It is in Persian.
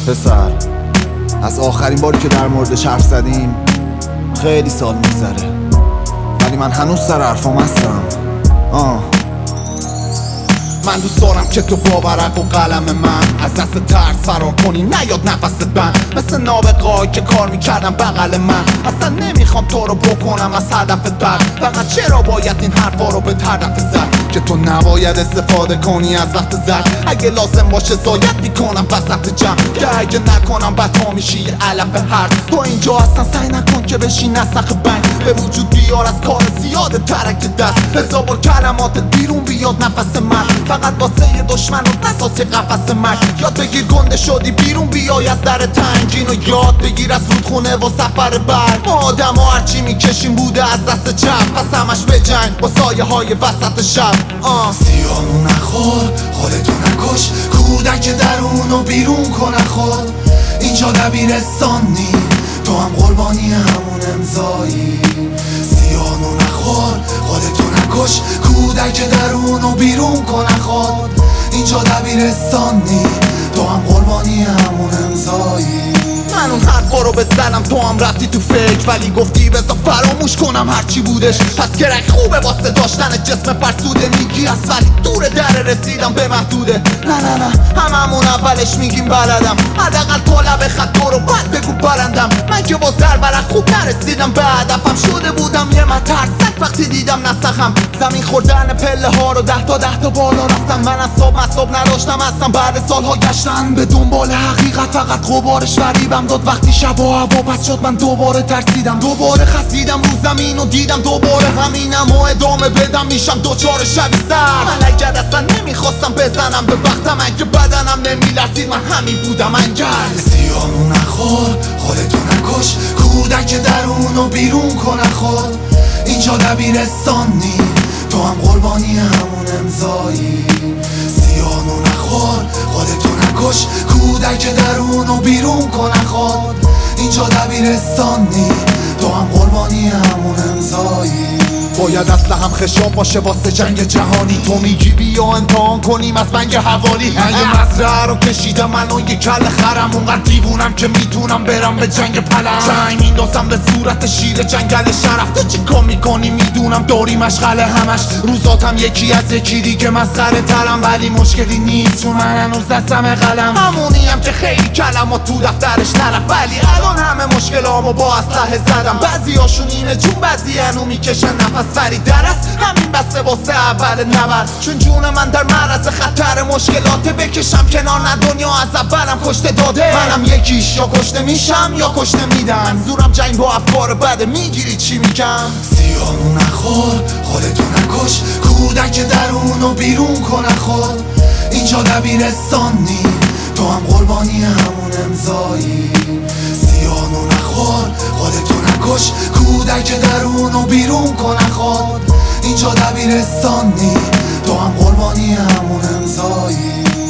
پسر، از آخرین باری که در موردش حرف زدیم خیلی سال میگذره، ولی من هنوز سر حرفام هستم. من دوست دارم که تو با ورق و قلم من از دست ترس فرار کنی، نیاد نفست بند مثل نابغه‌ای که کار میکردم بغل من. اصلا نمیخوام تو رو بکنم از هدفت بر، فقط چرا باید این حرفا رو به هدف زد که تو نباید استفاده کنی از وقت زد. اگه لازم باشه زاید میکنم وسط جمع، که اگه نکنم بد میشی یه علف حرف. تو اینجا اصلا سعی نکن که بشی نسخ بنگ، به وجود بیار از کار زیاده ترک دست. هزار بار کلماتت بیرون بیاد نفس من، فقط واسه یه دشمن و نساس یه قفس مرگ. یاد بگیر گنده شدی بیرون بیای از در تنگین، و یاد بگیر از رودخونه و سفر برگ. ما آدم ها هرچی میکشیم بوده از دست چپ، پس همش به جنگ با سایه های وسط شب. سیانو نخور، خودتو نکش، کودک درونو بیرون کن خود. اینجا دبیرستانی، تو هم قربانی همون امضایی. سیانو نخور، خودتو نکش، کودک درونو بیرون کن خود. اینجا دبیرستانی، تو هم قربانی همون امضایی. من اون حرفا رو بزنم تو هم رفتی تو فکر، ولی گفتی بذار فراموش کنم هرچی بودش. پس گرک خوبه واسه داشتن جسم فرسوده، میگی از ولی دور در رسیدم به محدوده. نه هممون اولش میگیم بلدم، حداقل تو لب خط رو بعد بگو برندم. من که با زربرق خوب نرسیدم به هدفم، شده بودم یه مترسک وقتی دیدم نسخم. زمین خوردن پله ها رو ده تا بالا رفتم. من اصاب نداشتم اصلا، بعد سالها گشتن به دنبال حقیقت، فقط غبارش فریبم داد وقتی شب و هوا پس شد. من دوباره ترسیدم، دوباره خسیدم رو زمین و دیدم دوباره همینم و ادامه بدم میشم دوچار شبی سر. من اگر اصلا نمیخواستم بزنم به بختم، اگه بدنم نمیلرزید من همین بودم انگل. سیانو نخور، خودتو نکش، کودک درونو بیرون کن خود. اینجا دبیرستانی، تو هم قربانی همون امضایی. سیانو نخور، خودتو نکش، کودک درونو بیرون کن خود. اینجا دبیرستانی، تو هم قربانی همون امضایی. باید اصلا هم خشام باشه واسه جنگ جهانی. تو میگی بیا امتحان کنیم از بنگ حوالی. من یه مزرعه رو کشیدم من و یه کل خرم، اونقدر دیوونم که میتونم برم به جنگ پلم. چنگ میندازم به صورت شیر جنگل شرف. تو چی کار میکنی میدونم داری مشغله همش، روزاتم یکی از یکی دیگه مسخره ترم. ولی مشکلی نیست چون من هنوز دستم قلم، همونیم که خیلی کلمات تو دفترش نرفت. ولی الان همه مشکلامو با اسلحه زدم. بعضی هاشون اینه جون، بعضی هنو میکشن نفس. ولی درست همین بسته واسه اول نبرد، چون جون من در معرض خطر مشکلات. بکشم کنار نه دنیا از اولم کشته داده. منم یکیش، یا کشته میشم یا کشته میدن. زورم جنگ با افکار بده، میگیری چی میگم؟ سیانو نخور، خودتو نکش، کودک درونو بیرون کن خود. اینجا دبیرستانی، تو هم قربانی همون امضایی. سیانو نخور، خودتو نکش، کودک درونو بیرون کن خود. اینجا دبیرستانی، تو هم قربانی همون امضایی.